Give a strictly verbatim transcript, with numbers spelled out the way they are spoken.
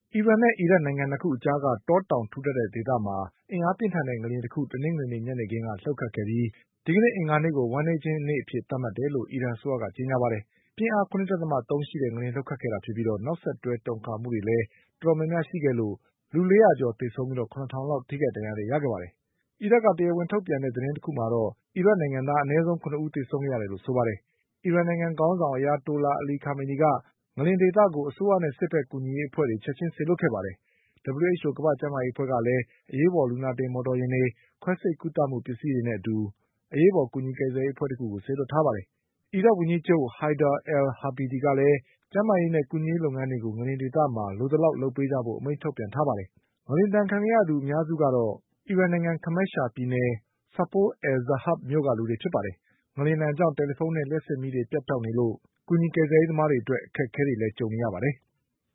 အီရန်နဲ့အီရတ်နိုင်ငံနှစ်ခုအကြားက တောတောင်ထူထပ်တဲ့ဒေသမှာ အင်အားပြင်းထန်တဲ့ငလျင်တခု တနင်္ဂနွေနေ့ညနေခင်းက လှုပ်ခတ်ခဲ့ပြီး ဒီကနေ့အင်္ဂါနေ့ကို ဝမ်းနည်းခြင်းနေ့အဖြစ်သတ်မှတ်တယ်လို့ အီရန်အစိုးရကကြေညာပါတယ်။ ပြင်းအား ၇.၃ ရှိတဲ့ငလျင်လှုပ်ခတ်ခဲ့တာဖြစ်ပြီး နောက်ဆက်တွဲတုန်ခါမှုတွေလည်းတော်တော်များများရှိခဲ့လို့ လူ လေးရာကျော်သေဆုံးပြီး ခုနစ်ထောင်လောက် ထိခိုက်ဒဏ်ရာတွေရခဲ့ပါတယ်။ အီရတ်ကတရားဝင်ထုတ်ပြန်တဲ့သတင်းတခုမှာတော့ အီရတ်နိုင်ငံသားအနည်းဆုံး ၇ ဦးသေဆုံးခဲ့ရတယ်လို့ဆိုပါတယ်။ အီရန်နိုင်ငံခေါင်းဆောင် Ayatollah Ali Khamenei က ငလျင်ဒေသကို အစိုးရနဲ့စစ်ဘက်ကူညီရေးအဖွဲ့တွေ ချက်ချင်းစေလွှတ်ခဲ့ပါတယ်။ W H O ကမ္ဘာ့ကျန်းမာရေးအဖွဲ့ကလည်း အရေးပေါ်လူနာတင်မော်တော်ယာဉ်တွေ၊ ခွဲစိတ်ကုသမှုပစ္စည်းတွေနဲ့အတူ အရေးပေါ်ကူညီကယ်ဆယ်ရေးအဖွဲ့တခုကိုစေလွှတ်ထားပါတယ်။ အီရတ်ဝန်ကြီးချုပ် Haider al-Abadi ကလည်း ကျန်းမာရေးနဲ့ကူညီရေးလုပ်ငန်းတွေကို ငလျင်ဒေသမှာ လိုသလောက်လုပ်ပေးကြဖို့ အမိန့်ထုတ်ပြန်ထားပါတယ်။ ငလျင်ဒဏ်ခံခဲ့ရသူအများစုကတော့ အီရန်နိုင်ငံ Kermanshah ပြည်နယ် Sabol al-Zahab မြို့ကလူတွေဖြစ်ပါတယ်။ ငလျင်ဒဏ်ကြောင့် တယ်လီဖုန်းနဲ့လျှပ်စစ်မီးတွေပြတ်တောက်နေလို့ ကူညီကယ်ဆယ်ရေးသမားတွေအတွက် အခက်အခဲတွေကြုံနေရပါတယ်။